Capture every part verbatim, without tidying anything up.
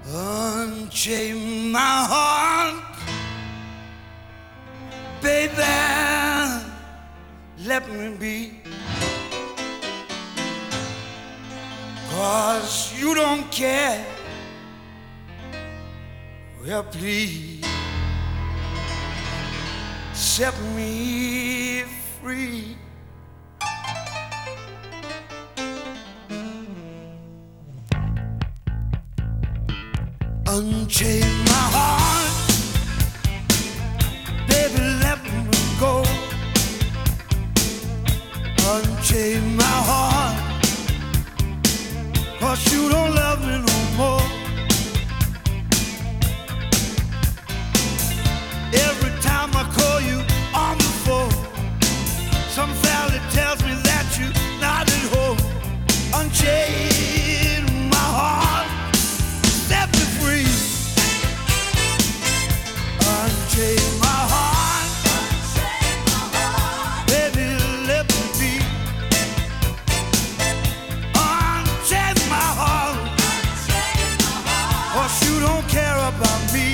Unchain my heart, baby, let me be. 'Cause you don't care. Well, please set me free. Unchain my heart, baby, let me go. Unchain my heart, 'cause you don't love me no more. Every time I call you on the phone, some fella tells me that you're not at home. Unchain my heart, set me free. Unchain my heart, baby, let me be. Unchain my heart, 'cause you don't care about me.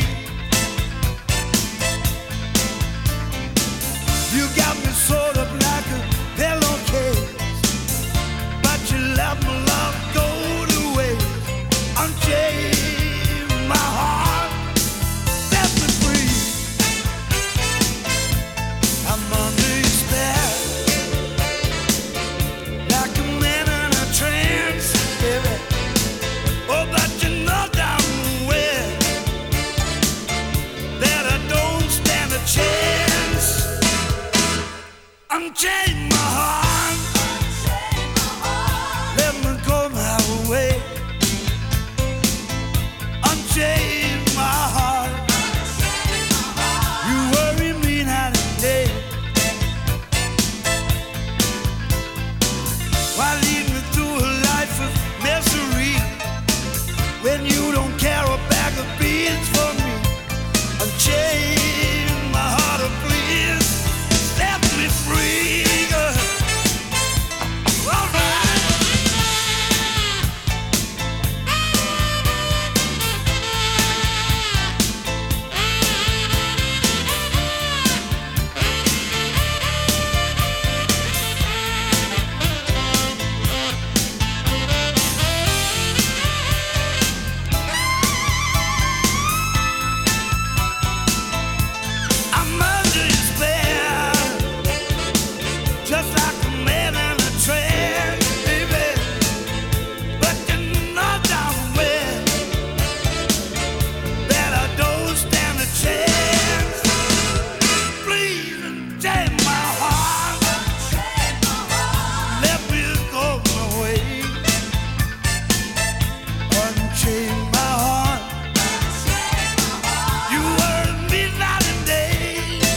You got me sort of like a pillowcase, but you let my love go to waste. Unchain my heart, set me free. I'm under your spell, like a man in a trance, baby. Oh, but you know damn well that I don't stand a chance. Unchain my heart, let me go my way. Unchain my heart, you worry me night and day. Why lead me through a life of misery when you don't care a bag of beans for me? Unchain my heart, oh please, set me free. All right. I'm under your spell, just like a man in a trance, baby. But you know damn well that I don't stand a chance. Please unchain my heart, let me go my way. Unchain my heart, you worry me night and day.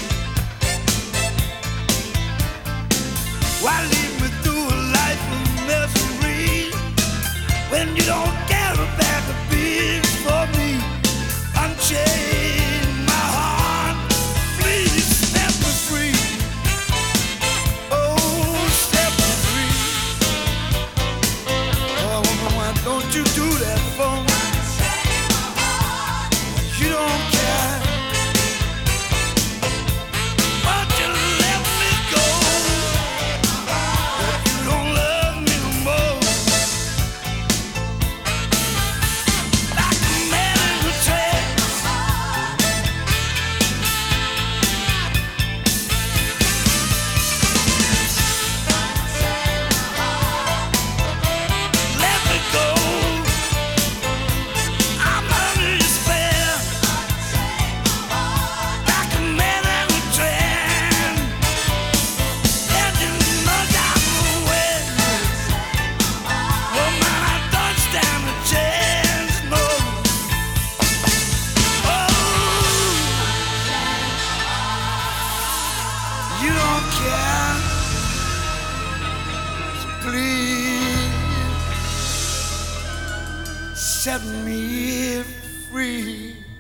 Why lead me through a life of misery when you don't care a bag of beans for me? Unchain my heart, please set me free. Oh, set me free. Oh, woman, why don't you do that for me? You don't care. Won't you let me go? If you don't love me no more, like a man in a trance. Let me go. I'm under your spell, like a man in a trance. And you know damn well, woman, I don't stand a chance, no. Oh, you don't care, so please set me free.